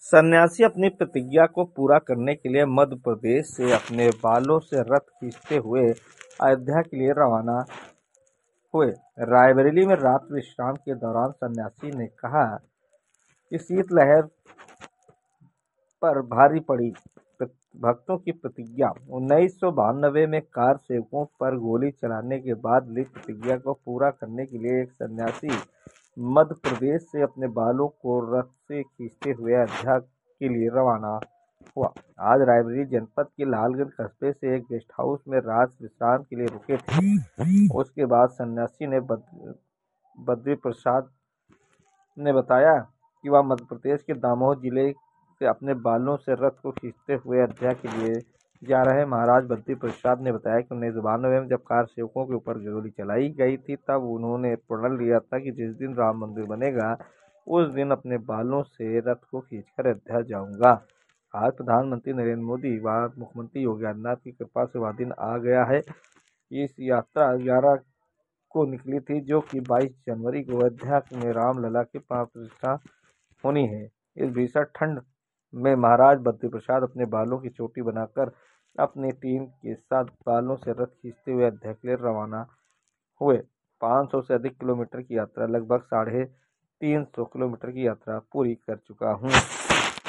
सन्यासी अपनी प्रतिज्ञा को पूरा करने के लिए मध्य प्रदेश से अपने बालों से रथ खींचते हुए अयोध्या के लिए रवाना हुए। रायबरेली में रात्रि विश्राम के दौरान सन्यासी ने कहा कि शीतलहर पर भारी पड़ी भक्तों की प्रतिज्ञा। 1992 में कार सेवकों पर गोली चलाने के बाद ली प्रतिज्ञा को पूरा करने के लिए एक सन्यासी मध्य प्रदेश से अपने बालों को रथ से खींचते हुए अयोध्या के लिए रवाना हुआ। आज रायबरेली जनपद के लालगंज कस्बे से एक गेस्ट हाउस में रात विश्राम के लिए रुके थे। उसके बाद सन्यासी ने बद्री प्रसाद ने बताया कि वह मध्य प्रदेश के दामोह जिले से अपने बालों से रथ को खींचते हुए अयोध्या के लिए जा रहे। महाराज बद्री प्रसाद ने बताया कि 1992 में जब कार सेवकों के ऊपर गोली चलाई गई थी तब उन्होंने प्रण लिया था कि जिस दिन राम मंदिर बनेगा उस दिन अपने बालों से रथ को खींचकर अयोध्या जाऊंगा। आज प्रधानमंत्री नरेंद्र मोदी व मुख्यमंत्री योगी आदित्यनाथ की कृपा से वह दिन आ गया है। इस यात्रा 11 को निकली थी जो कि 22 जनवरी को अयोध्या में रामलला की प्राण प्रतिष्ठा होनी है। इस भीषण ठंड में महाराज बद्री प्रसाद अपने बालों की चोटी बनाकर अपनी टीम के साथ बालों से रथ खींचते हुए अयोध्या के लिए रवाना हुए। 500 से अधिक किलोमीटर की यात्रा, लगभग 350 किलोमीटर की यात्रा पूरी कर चुका हूँ।